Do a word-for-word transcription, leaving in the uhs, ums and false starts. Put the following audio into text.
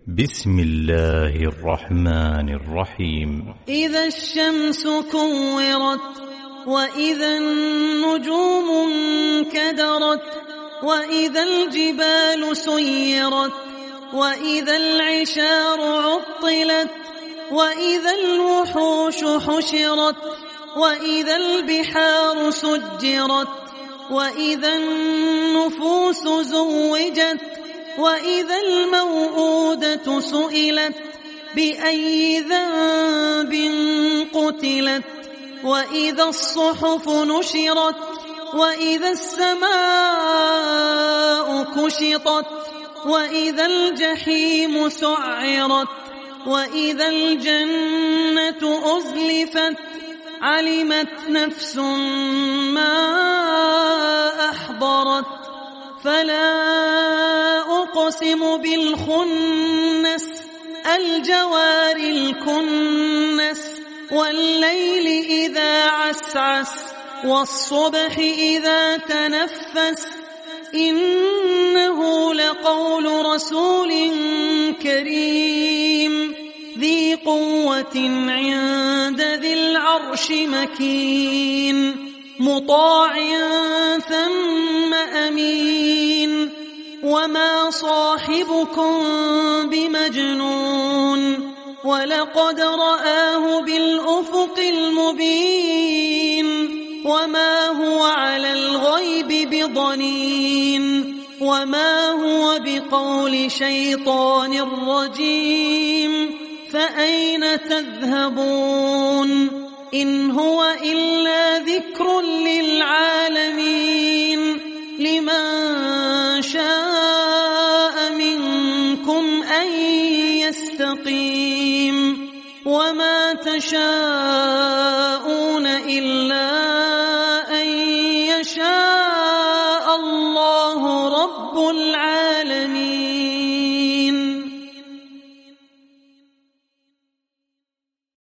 بسم الله الرحمن الرحيم. إذا الشمس كورت وإذا النجوم انكدرت وإذا الجبال سيرت وإذا العشار عطلت وإذا الوحوش حشرت وإذا البحار سجرت وإذا النفوس زوجت وإذا الموءودة سئلت بأي ذنب قتلت وإذا الصحف نشرت وإذا السماء كشطت وإذا الجحيم سعرت وإذا الجنة أزلفت علمت نفس ما أحضرت فلا أقسم بالخنس الجوار الكنس والليل إذا عسعس والصبح إذا تنفس إنه لقول رسول كريم ذي قوة عند ذي العرش مكين مطاع ثم أمين وما صاحبكم بمجنون ولقد رآه بالأفق المبين وما هو على الغيب بضنين وما هو بقول شيطان رجيم فأين تذهبون إن هو إلا ذكر للعالمين لمن شاء منكم أن يستقيم وما تشاءون إلا أن يشاء الله رب العالمين.